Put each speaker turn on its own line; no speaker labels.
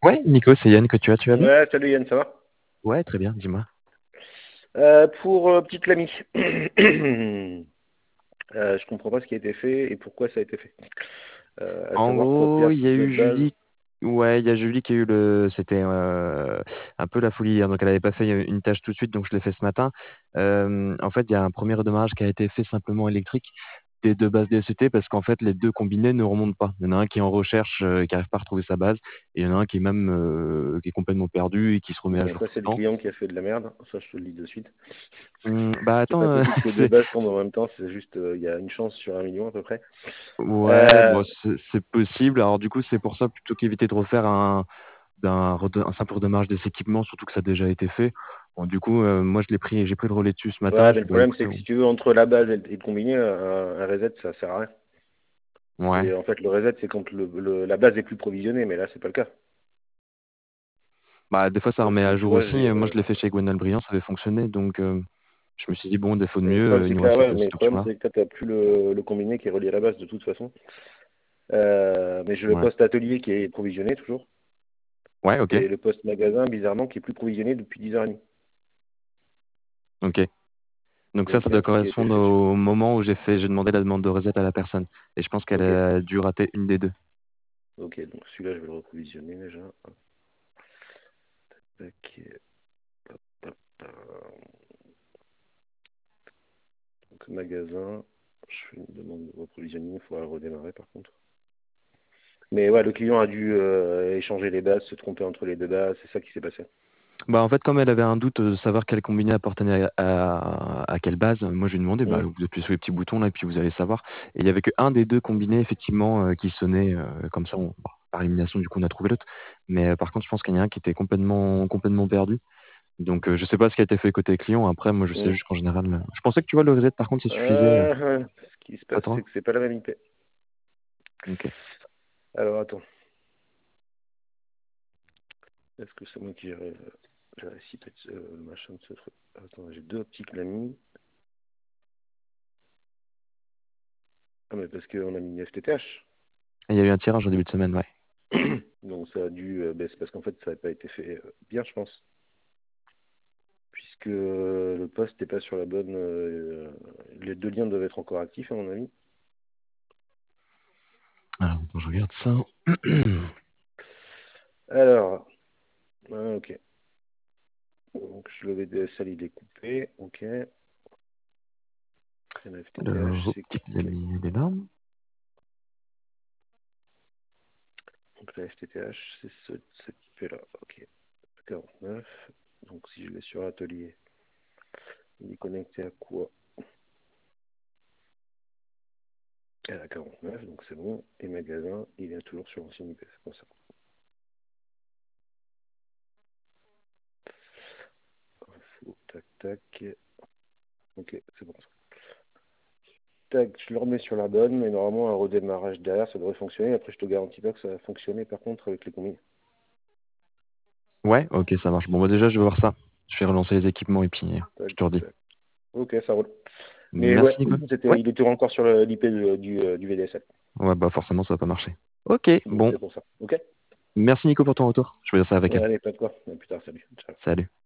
Ouais, Nico, c'est Yann que tu vas bien?
Ouais, salut Yann, ça va?
Ouais, très bien, dis-moi.
Pour petite Lamy, je comprends pas ce qui a été fait et pourquoi ça a été fait. À
En
savoir qu'on
gros,
perd
il y a eu
notre base.
Julie. Ouais, il y a Julie qui a eu le. C'était un peu la folie hier. Donc, elle n'avait pas fait une tâche tout de suite, donc je l'ai fait ce matin. En fait, il y a un premier redémarrage qui a été fait simplement électrique des deux bases DSET parce qu'en fait, les deux combinés ne remontent pas. Il y en a un qui est en recherche, qui n'arrive pas à retrouver sa base, et il y en a un qui est même qui est complètement perdu et qui se remet à
Bon,
jour
ça
tout
c'est
le
le
temps.
client qui a fait de la merde, ça je te le dis de suite.
Bah
C'est
attends,
pas possible que deux
c'est
bases tombent en même temps, c'est juste, il y a une chance sur 1 million à peu près.
ouais,
Euh,
bon, c'est possible. Alors du coup, c'est pour ça plutôt qu'éviter de refaire un simple redémarrage des équipements, surtout que ça a déjà été fait. Bon, du coup, moi, j'ai pris le relais dessus ce matin.
ouais,
Je
mais
dis,
le
bah
problème c'est
écoutez,
que si tu veux, entre la base et le combiné, un reset ça sert à rien.
ouais.
En fait, le reset c'est quand la base est plus provisionnée, mais là c'est pas le cas.
Bah, des fois, ça remet à
Tu
jour
vois,
aussi. Moi, je l'ai fait chez Gwendal Briand, ça avait fonctionné. Donc, je me suis dit, bon, défaut de
mais le
mieux,
problème
il
c'est
nous
que là,
reste
ouais, mais le
cette
problème
option-là.
c'est que toi, t'as plus le combiné qui est relié à la base de toute façon. Mais j'ai le
Ouais.
poste atelier qui est provisionné toujours.
Ouais, ok.
Et le poste magasin, bizarrement, qui est plus provisionné depuis 10h30.
Ok. Donc ça
Donc il y a
doit
un truc qui a été
correspondre
fait dessus.
au moment où j'ai demandé la demande de reset à la personne. Et je pense qu'elle
Ok.
a dû rater une des deux.
Ok, donc celui-là, je vais le reprovisionner déjà. Hop, tac, hop, hop, donc magasin, je fais une demande de reprovisionning, il faudra le redémarrer par contre. Mais ouais, le client a dû échanger les bases, se tromper entre les deux bases, c'est ça qui s'est passé.
Bah, en fait, comme elle avait un doute de savoir quel combiné appartenait à quelle base, moi je lui ai demandé, bah,
Hmm.
vous appuyez sur les petits boutons là et puis vous allez savoir. Et il y avait qu'un des deux combinés effectivement qui sonnait comme ça. Bon, par élimination, du coup, on a trouvé l'autre. Mais par contre, je pense qu'il y en a un qui était complètement perdu. Donc, je sais pas ce qui a été fait côté client. Après, moi, je sais
Hmm.
juste qu'en général, je pensais que tu vois le reset, par contre, ça suffisait.
Ce qui se
Pas
passe,
toi?
c'est que c'est pas la même IP.
Ok.
Alors attends, est-ce que c'est moi qui gère le machin de ce truc? Attends, j'ai deux optiques l'ami. Ah mais parce qu'on a mis FTTH.
Il y a eu un tirage au début de semaine, ouais.
Donc ça a dû, c'est parce qu'en fait ça n'a pas été fait bien, je pense, puisque le poste n'est pas sur la bonne. Les deux liens doivent être encore actifs, à mon avis.
Alors, attends, je regarde ça.
Alors, ok. Donc le VDSL il est coupé, ok. Le
Alors,
FTTH c'est
optique
coupé.
l'ami, elle est là.
Donc la FTTH c'est cette IP là, ok. 49. Donc si je vais sur atelier, il est connecté à quoi? À la 49, donc c'est bon. Et magasin, il est toujours sur l'ancienne IP, c'est pour ça. Info, tac, tac. Ok, c'est bon. Tac, je le remets sur la bonne, mais normalement un redémarrage derrière, ça devrait fonctionner. Après, je te garantis pas que ça va fonctionner par contre avec les combines.
Ouais, ok, ça marche. Bon, bah, déjà, je vais voir ça. Je vais relancer les équipements et puis
Tac,
je te redis.
tac. Ok, ça roule. Mais ouais,
Merci, Nico. Ouais.
il était encore sur l'IP du VDSL.
Ouais, bah forcément, ça va pas marcher. Ok,
Donc
bon.
c'est pour ça. Ok?
Merci, Nico, pour ton retour. Je vais dire ça avec elle.
Allez, pas de quoi. À plus tard, salut. Ciao.
Salut.